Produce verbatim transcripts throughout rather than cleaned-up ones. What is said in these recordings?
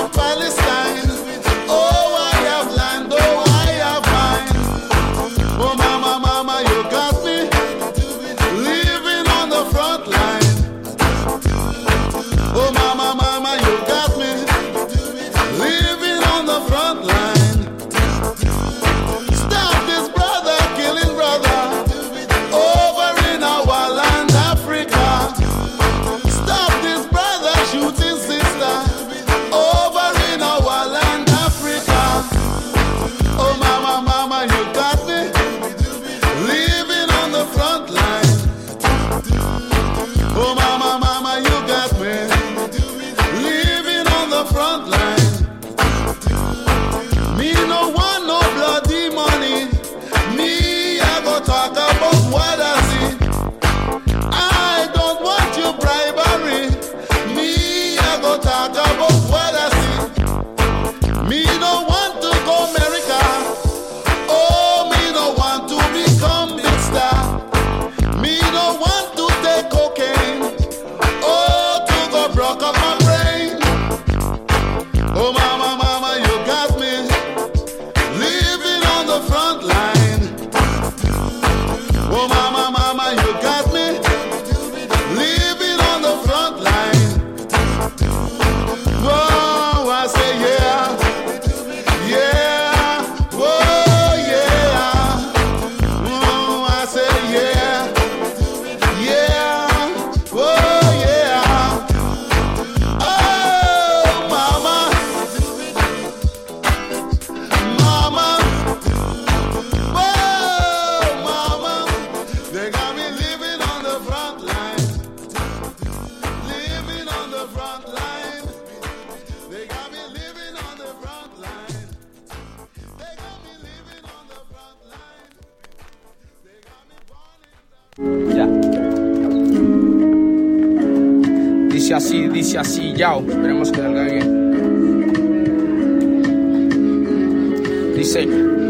Dice así, dice así, yao. Esperemos que salga bien. Dice: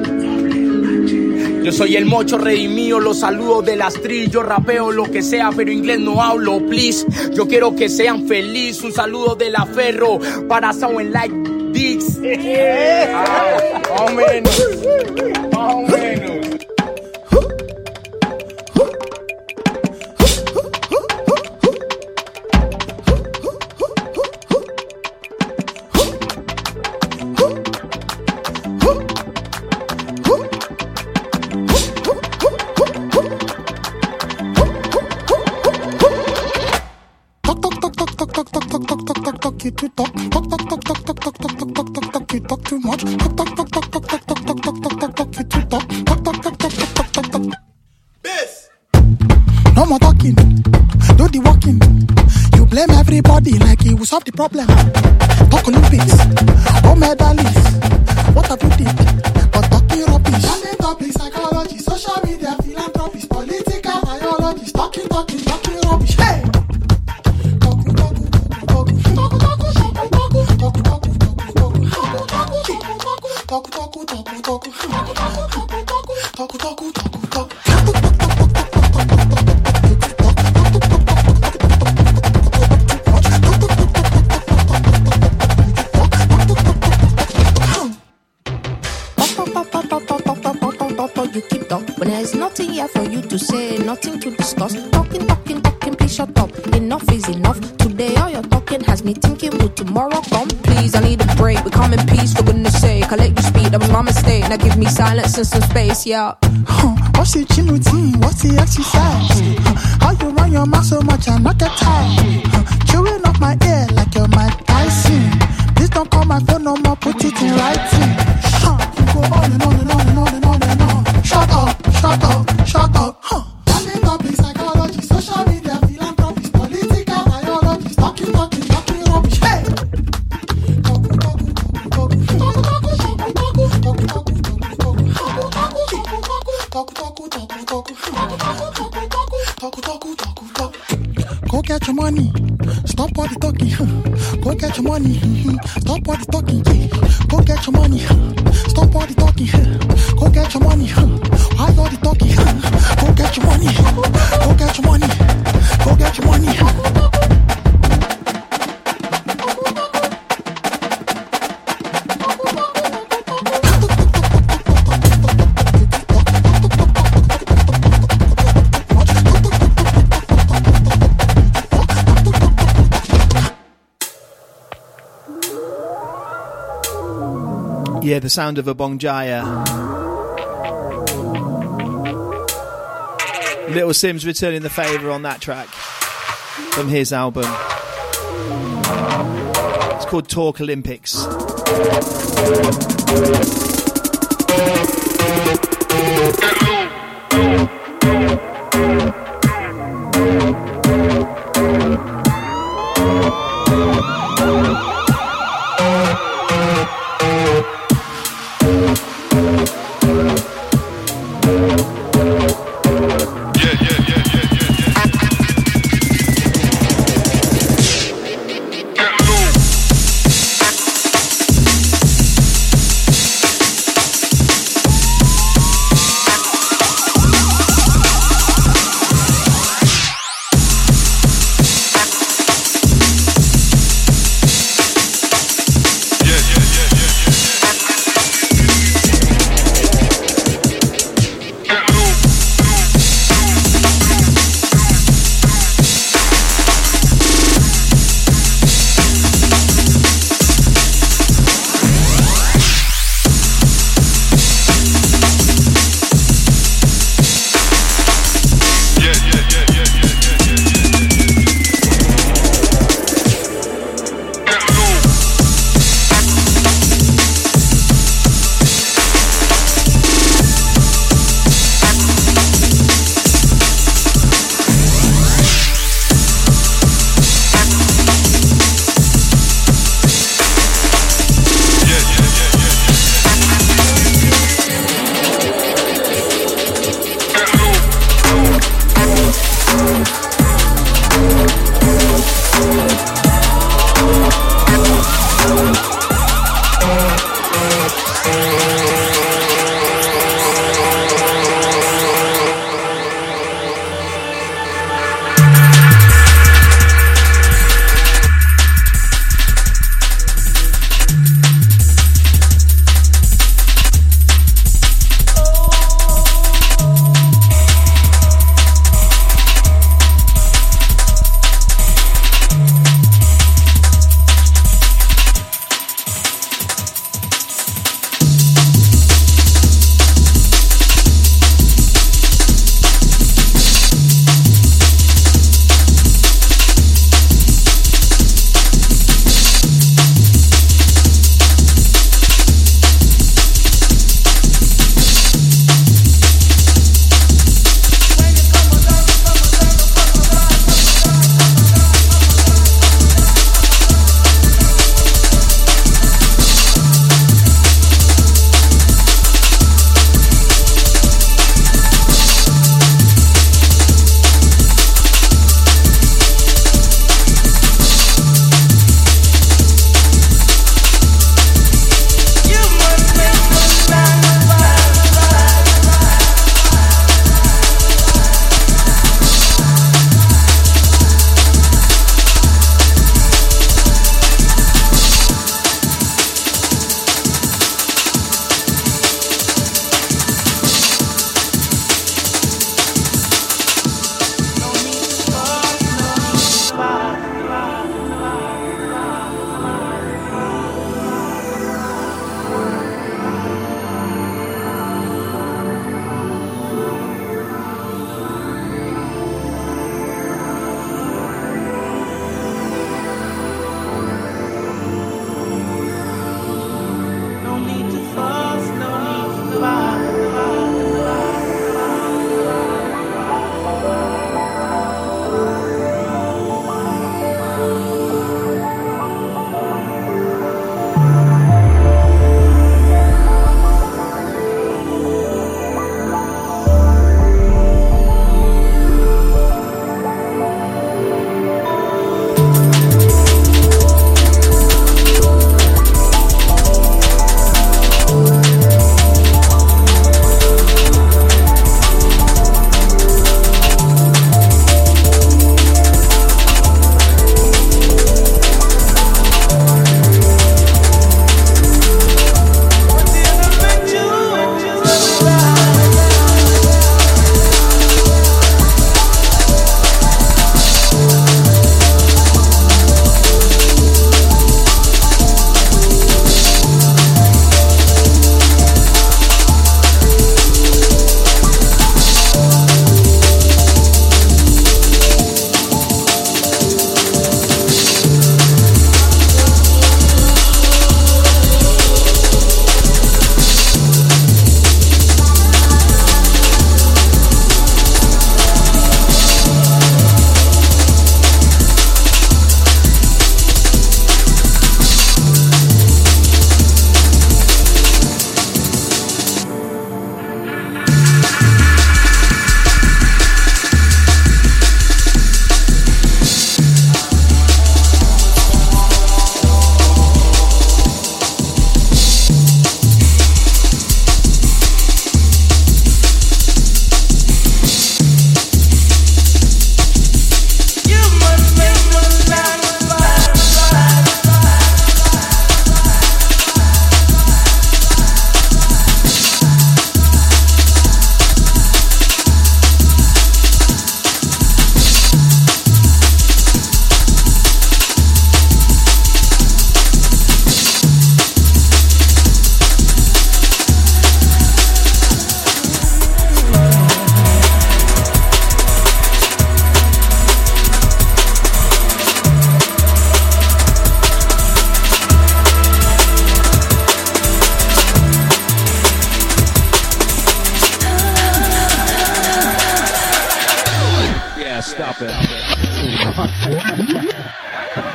yo soy el mocho redimido, los saludo del astrillo, rapeo lo que sea, pero inglés no hablo, please. Yo quiero que sean felices, un saludo de la Ferro para Sound Like Dicks. Ah, más o menos, más o menos. No more talking, do the walking. You blame everybody like you will solve the problem. Talk Olympics, oh medalists. What have you did? But talking rubbish. Talking topic, psychology, social media, philanthropy, political biology. Talking, talking, talking rubbish. Hey! You keep talk when there's nothing here for you to say, nothing to discuss. Talking, talking, talking, please shut up. Enough is enough. Today all your talking has me thinking, will tomorrow come? Please, I need a break. We come in peace, for goodness sake. I let you speak, that was my mistake. Now give me silence and some space, yeah. Huh, what's your gym routine? What's the exercise? Huh, how you run your mouth so much and not get tired? Huh, chewing off my ear like you're Mike Tyson. Please don't call my phone no more, put it in writing. Huh, you go on and on and on and on and on and on. Shut up, shut up, shut up. Huh. Talking topic, psychology, social media, philanthropy, political biology. Talking, talking, talking rubbish. Hey! Go get your money. Stop all the talking. Go get your money. Stop all the talking. Go get your money. Stop all the talking. Go get your money. Why all the talking? Go get your money. Go get your money. Go get your money. Yeah, the sound of a Bonjaya. Little Simz returning the favour on that track from his album. It's called Talk Olympics.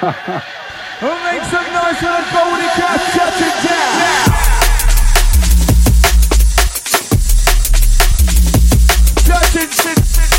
Who makes some noise for the Goldie Cat? Shut it down. Shut it down.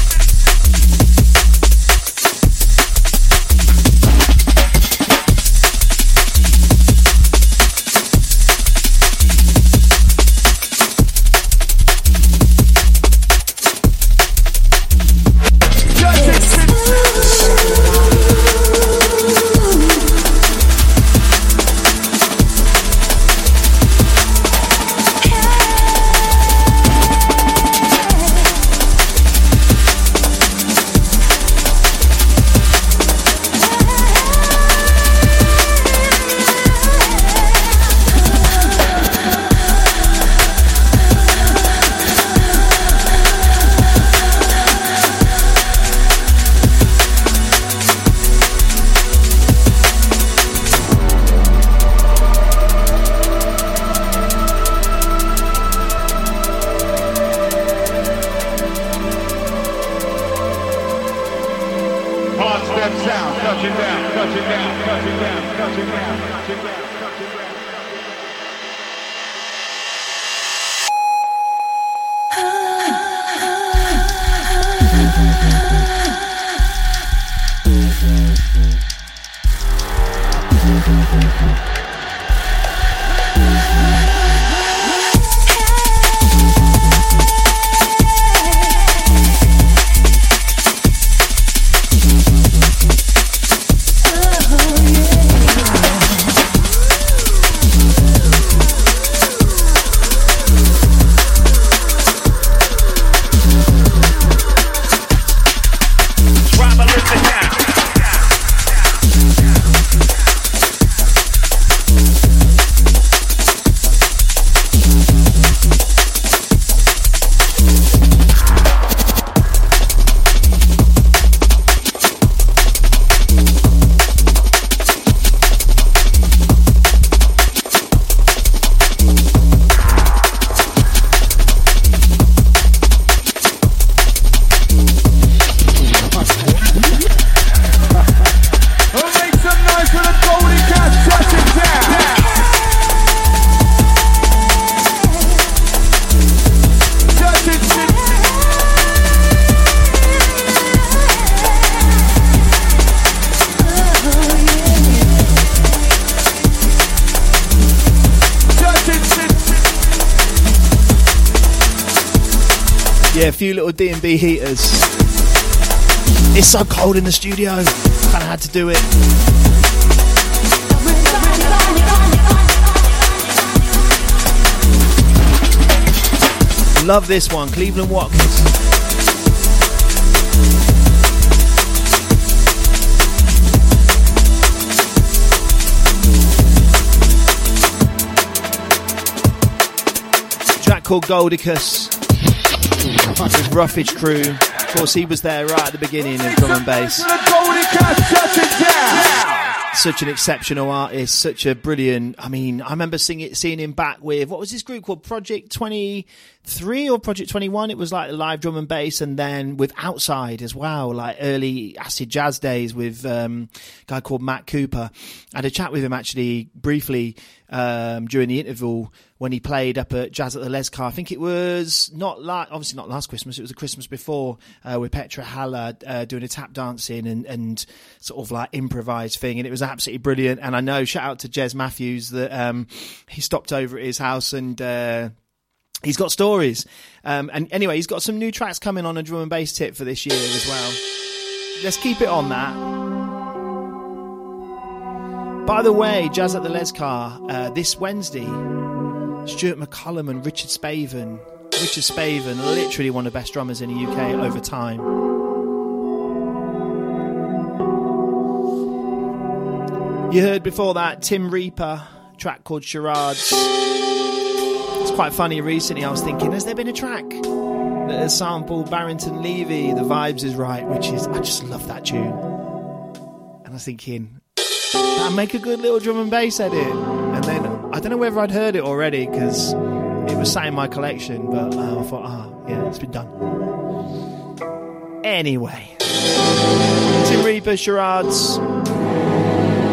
Yeah, a few little D and B heaters. It's so cold in the studio. Kind of had to do it. Love this one, Cleveland Watkins. Track called Goldicus. With Roughage Crew. Of course, he was there right at the beginning of drum and bass. Such an exceptional artist, such a brilliant. I mean, I remember seeing it, seeing him back with, what was this group called? Project twenty-three or Project twenty-one? It was like live drum and bass, and then with Outside as well, like early acid jazz days with um, a guy called Matt Cooper. I had a chat with him actually briefly um, during the interval when he played up at Jazz at the Les Car. I think it was not like, obviously not last Christmas, it was the Christmas before, uh, with Petra Haller uh, doing a tap dancing and, and sort of like improvised thing, and it was absolutely brilliant. And I know, shout out to Jez Matthews, that um, he stopped over at his house and uh, he's got stories. Um, and anyway, he's got some new tracks coming on a drum and bass tip for this year as well. Let's keep it on that. By the way, Jazz at the Les Car, uh, this Wednesday, Stuart McCollum and Richard Spaven. Richard Spaven, literally one of the best drummers in the U K over time. You heard before that Tim Reaper, a track called Charades. It's quite funny, recently I was thinking, has there been a track that has sampled Barrington Levy, The Vibes Is Right, which is, I just love that tune. And I was thinking, that'd make a good little drum and bass edit. And then I don't know whether I'd heard it already because it was sat in my collection, but uh, I thought, ah, oh, yeah, it's been done. Anyway, Tim Reaper, Charades.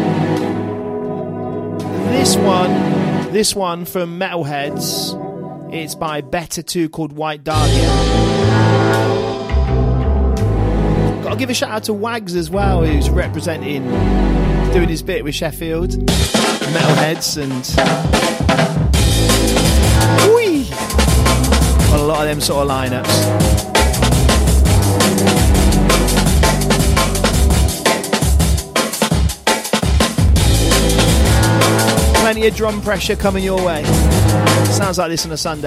this one, this one from Metalheads, it's by Better two, called White Dahlia. Gotta give a shout out to Wags as well, who's representing, doing his bit with Sheffield, Metalheads, and whee! Got a lot of them sort of lineups. Plenty of drum pressure coming your way. Sounds like this on a Sunday.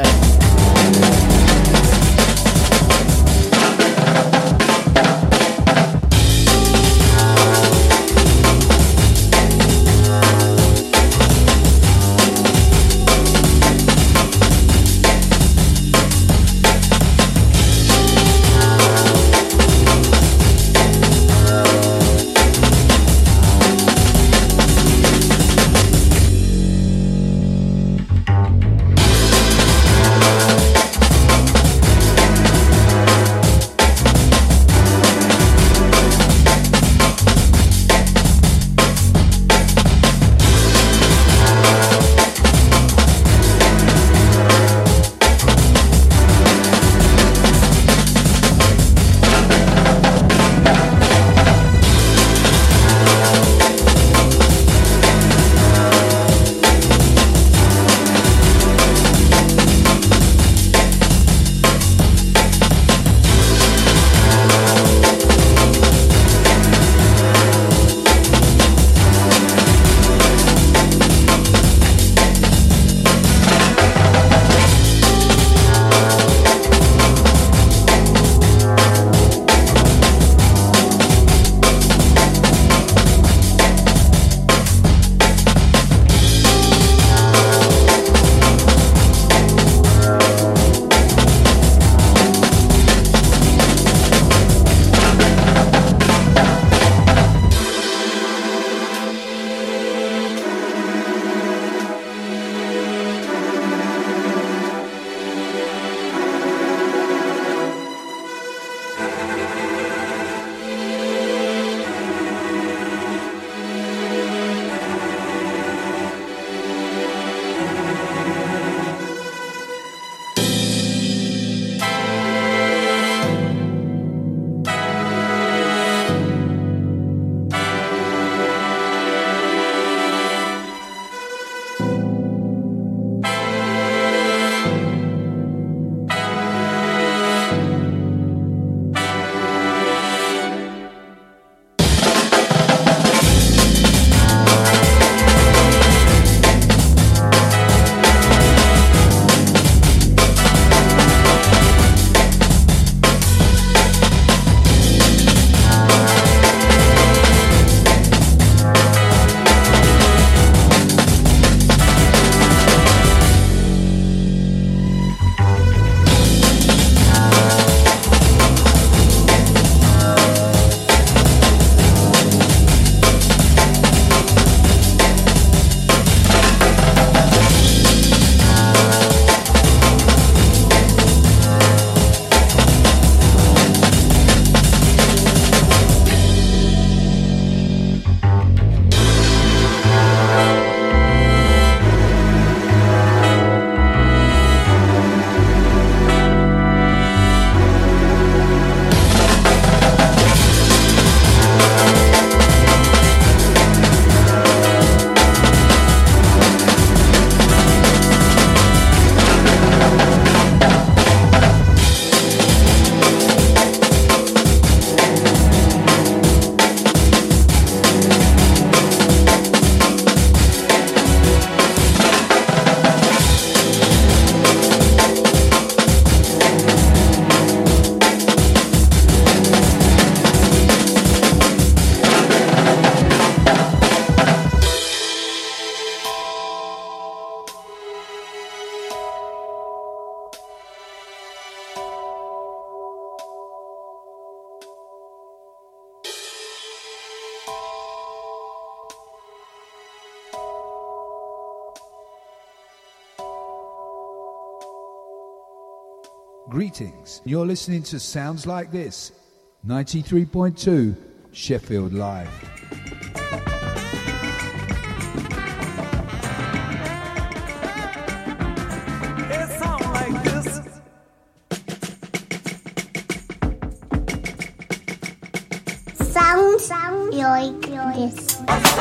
Greetings. You're listening to Sounds Like This, ninety-three point two Sheffield Live. like this.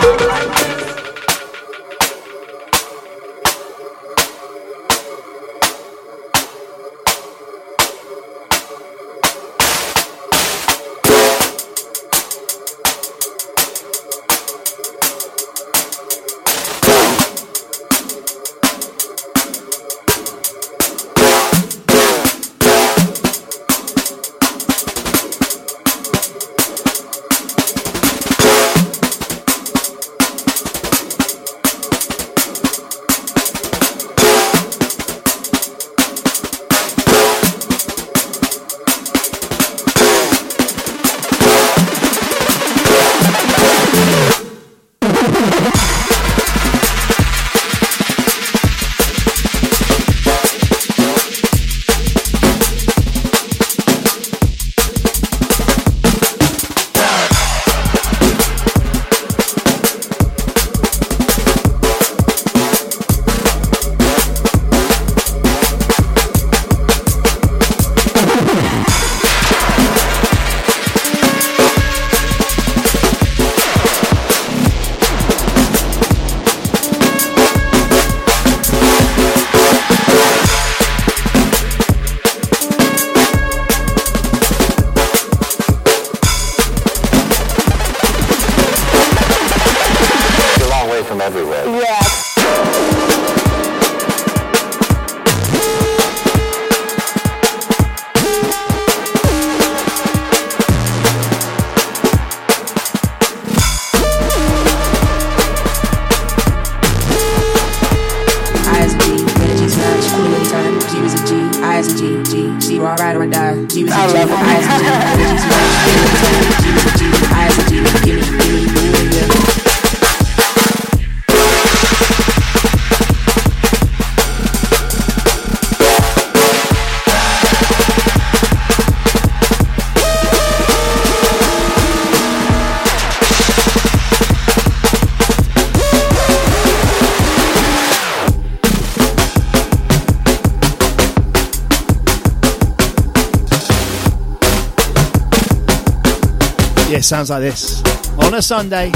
Yeah, sounds like this on a Sunday.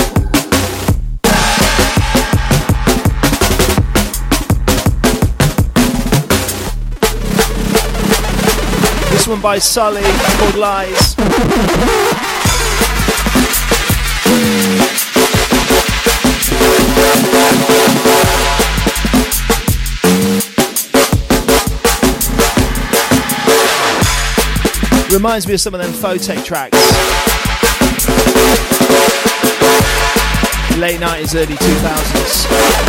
This one by Sully called Lies. Reminds me of some of them Photech tracks. Late nineties, early two thousands.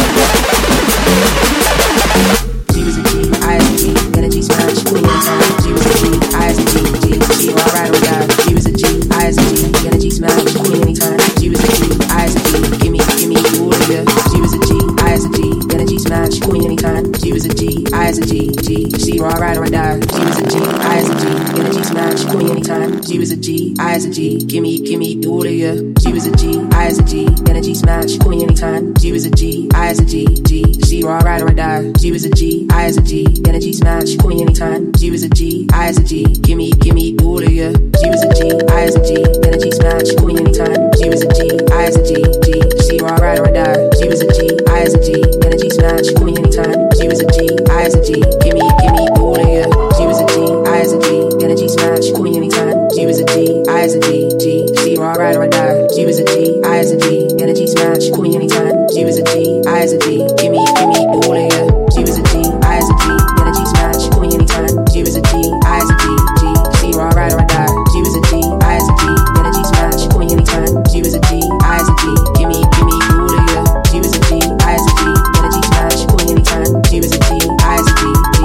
G was a G, I as a G, energy smash, queen anytime. G was a G, I as a G, G, G, all ride or die. G was a G, I as a G, energy smash, queen anytime. G was a G, I as a G, gimme, gimme, all of ya. G was a G, I as a G, energy smash, queen anytime. G was a G, I as a G, G, G, all ride or die. G was a G, I as a G, energy smash, queen anytime. G was a G, I as a G, gimme, gimme, all of ya. G was a G, I as a G, energy smash, queen anytime. G was a G, I as a G, G, G, all ride or die. G was a G, I as a G, energy smash, queen anytime. G was a G, I as a G, gimme, gimme, all of ya. G was a G, I as a G, energy smash, queen anytime. G was a G, I as a G, G, G, all ride or die. G was a G, I as a G, energy smash, queen anytime. G was a G, I as a G, gimme, gimme, all of ya. G was a G, I as a G, energy smash, queen anytime. G was a G, I as a G, G, G, all ride or die. G was a G, I as a G, energy smash, queen anytime. G was a G, I as a G, gimme, gimme, all of ya. G was a G, I as a G, energy smash, queen anytime. G was a G, I as a G, G, G, all ride or die. G was a G, I as a G, energy smash, queen anytime. G was a G, I as a G, gimme, gimme, all of ya. G was a G, I as a G, energy smash, queen anytime. G was a G, I as a G,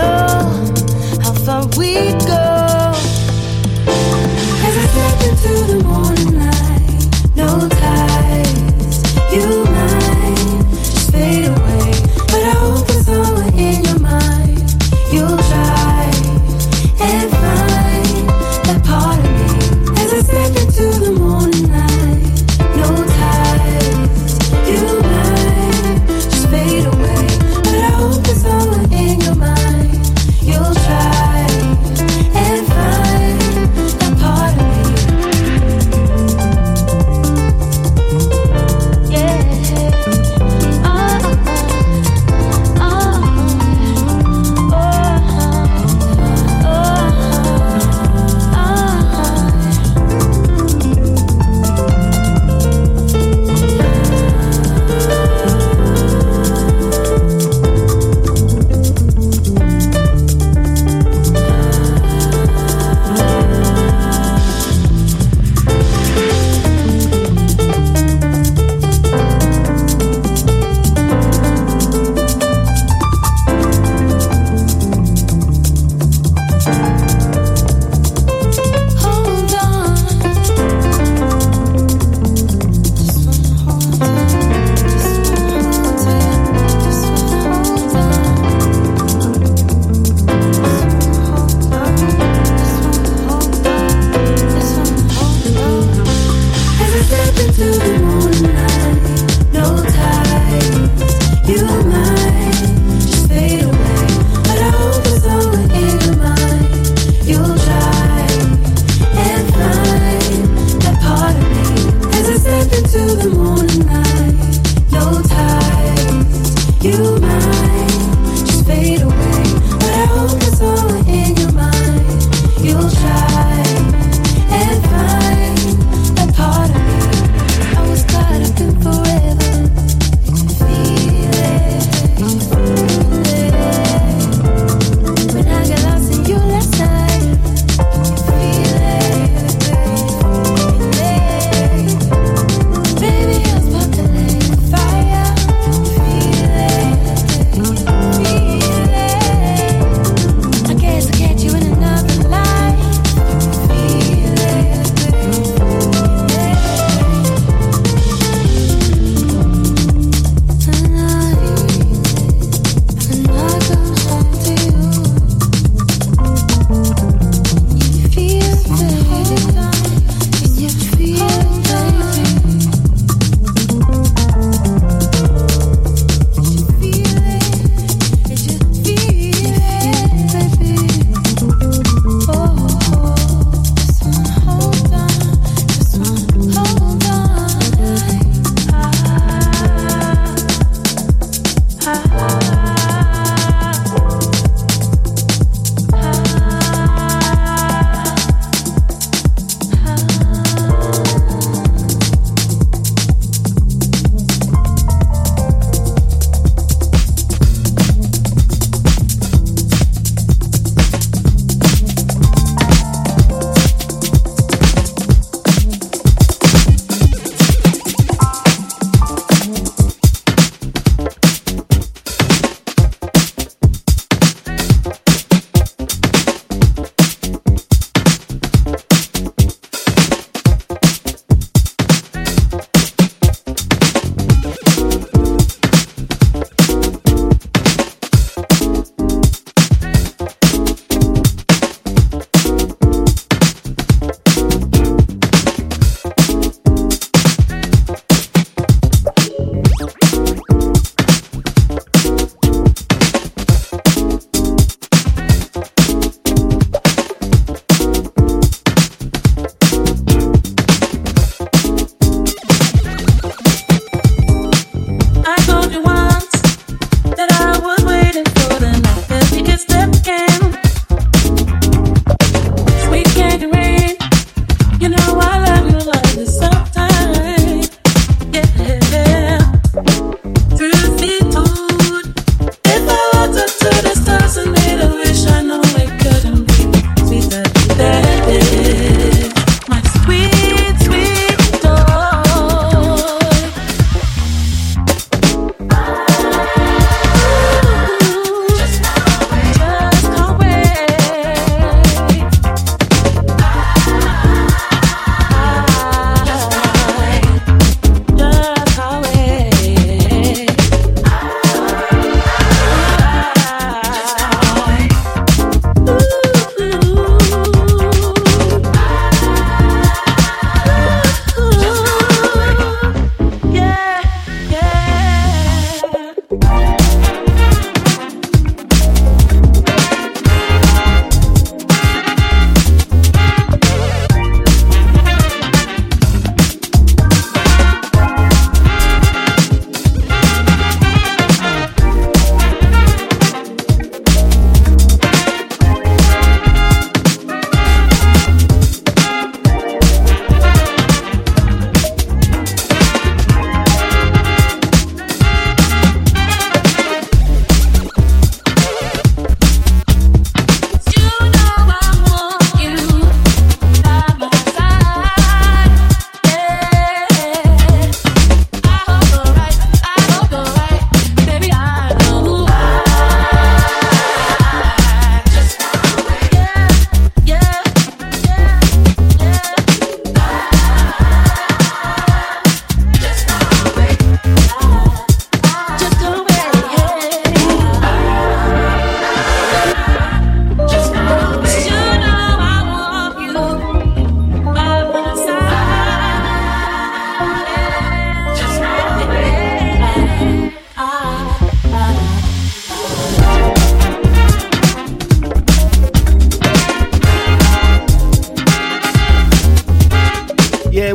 how far we go. As I step into the morning light, no ties, you might just fade away, but I hope it's somewhere in your mind. You'll try and find that part of me. As I step into the morning light, no ties, you might just fade away, but I hope it's somewhere in your mind. You'll try and find that part of me. Yeah.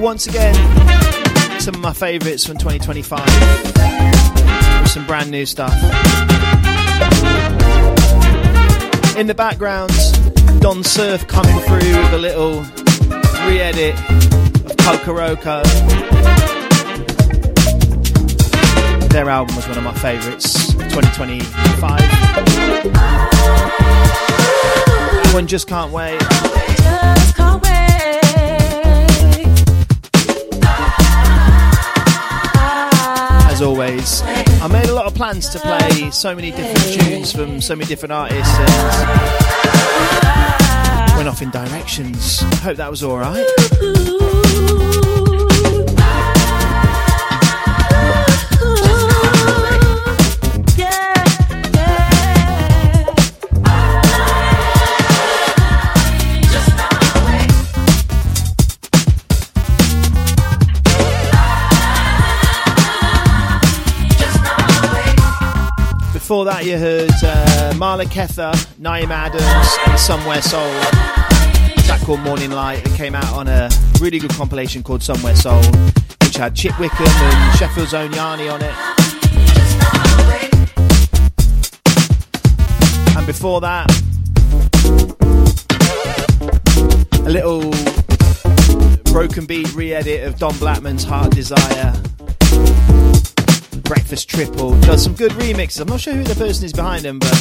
once again, some of my favourites from twenty twenty-five. Some brand new stuff. In the background, Don Surf coming through with a little re-edit of Kokoroko. Their album was one of my favourites, twenty twenty-five. That one, Just Can't Wait. Just can't wait. As always, I made a lot of plans to play so many different tunes from so many different artists and went off in directions. I hope that was alright. Before that you heard uh, Marla Kether, Naeem Adams and Somewhere Soul. A track called Morning Light that came out on a really good compilation called Somewhere Soul, which had Chip Wickham and Sheffield's own Yanni on it. And before that, a little broken beat re-edit of Don Blackman's Heart Desire. Breakfast Triple does some good remixes. I'm not sure who the person is behind them, but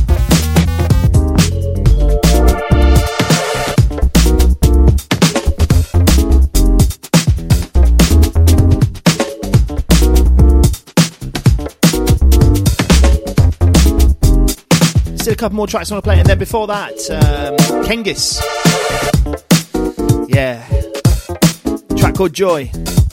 still a couple more tracks I want to play, and then before that, um, Kengis. Yeah, track called Joy.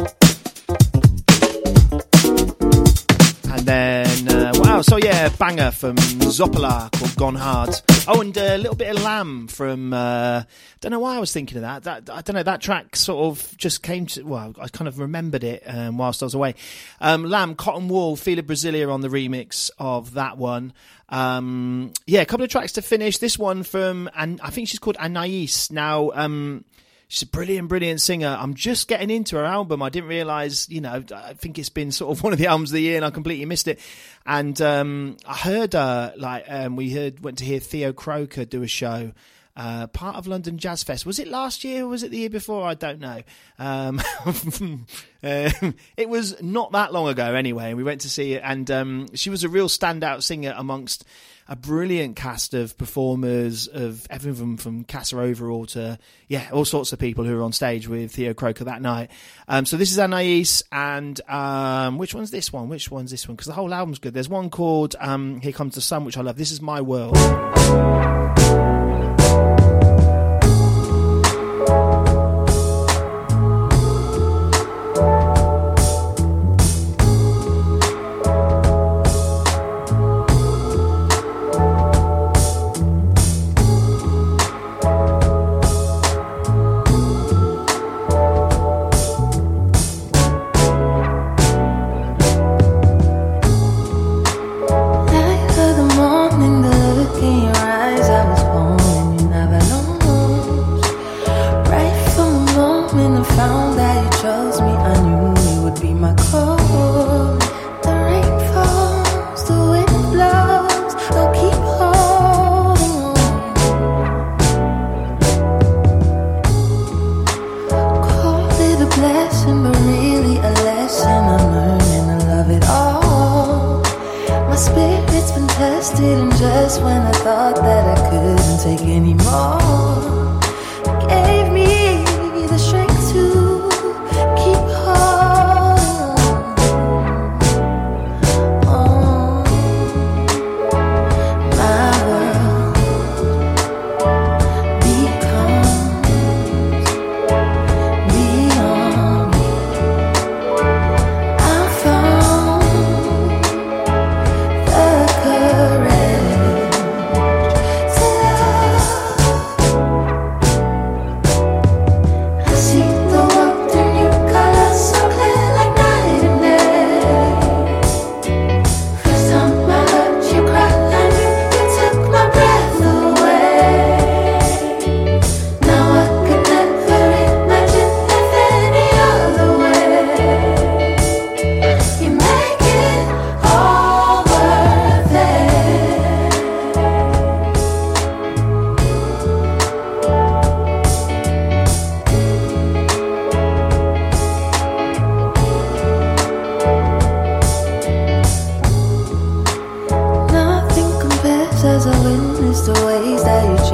And then, uh, wow, so yeah, banger from Zopala called Gone Hard. Oh, and a little bit of Lamb from, uh, don't know why I was thinking of that. That I don't know, that track sort of just came to, well, I kind of remembered it um, whilst I was away. Um, Lamb, Cotton Wool, Fila Brasilia on the remix of that one. Um, yeah, a couple of tracks to finish. This one from, and I think she's called Anais. Now, um, she's a brilliant, brilliant singer. I'm just getting into her album. I didn't realise, you know, I think it's been sort of one of the albums of the year and I completely missed it. And um, I heard her, like, um, we heard, went to hear Theo Croker do a show, uh, part of London Jazz Fest. Was it last year or was it the year before? I don't know. Um, uh, it was not that long ago anyway. We went to see it and um, she was a real standout singer amongst a brilliant cast of performers, of everything from Casa Overall to, yeah, all sorts of people who were on stage with Theo Croker that night. Um, so this is Anais, and um, which one's this one? Which one's this one? Because the whole album's good. There's one called um, Here Comes the Sun, which I love. This is My World.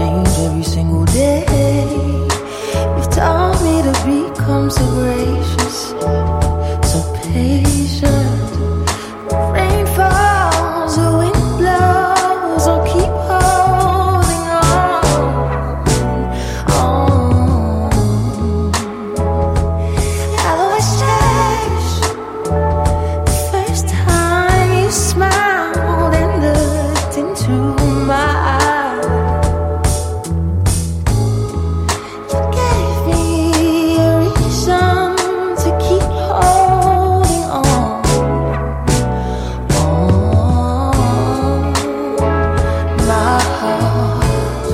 change every single day. You've taught me to become so gracious, so patient. Rain falls, the wind blows, I'll keep holding on. On. I'll always cherish the first time you smiled and looked into my eyes. You gave me a reason to keep holding on. On. My heart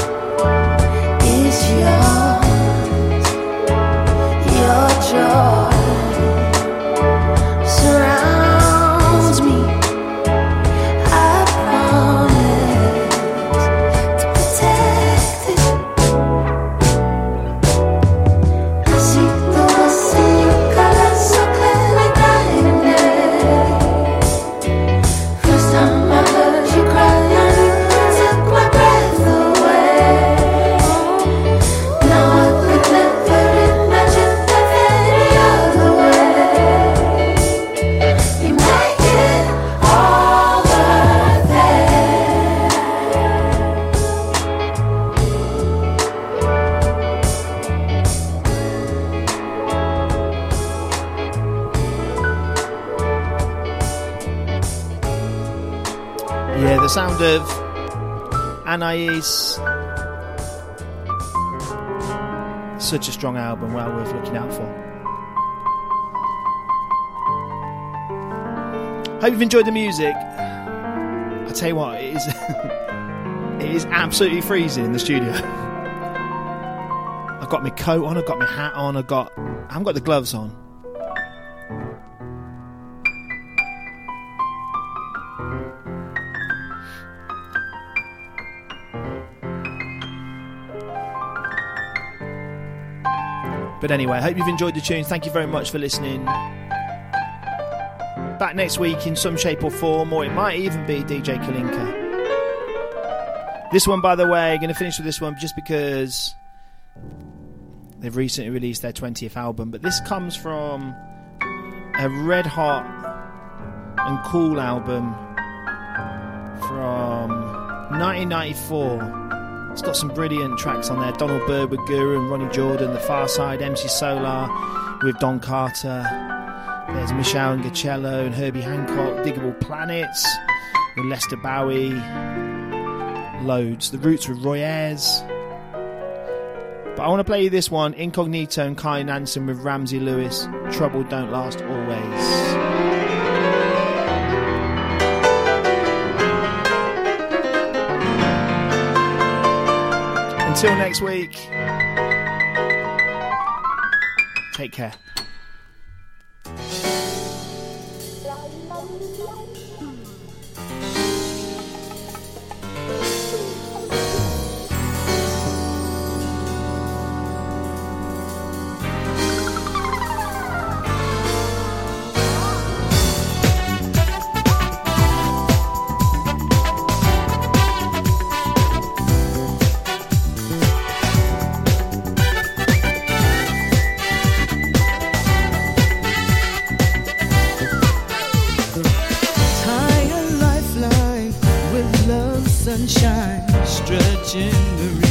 is yours. Your joy surrounds me. I promise to protect it. I see the loss in your colors so clear like night and day. First time I heard you cry, I knew it took my breath away. Now I could never imagine that any other way. You make it all worth it. Yeah, the sound of Anais. Such a strong album, well worth looking out for. Hope you've enjoyed the music. I tell you what, it is it is absolutely freezing in the studio. I've got my coat on, I've got my hat on, I've got I haven't got the gloves on. But anyway, I hope you've enjoyed the tunes. Thank you very much for listening. Back next week in some shape or form, or it might even be D J Kalinka. This one, by the way, going to finish with this one just because they've recently released their twentieth album. But this comes from a red hot and cool album from nineteen ninety-four. It's got some brilliant tracks on there. Donald Byrd with Guru and Ronnie Jordan, The Far Side, M C Solar with Don Carter. There's Michelle and Gacello and Herbie Hancock, Diggable Planets with Lester Bowie. Loads. The Roots with Roy Ayers. But I want to play you this one, Incognito and Kai Nansen with Ramsey Lewis, Trouble Don't Last Always. Until next week, take care. Sunshine stretching the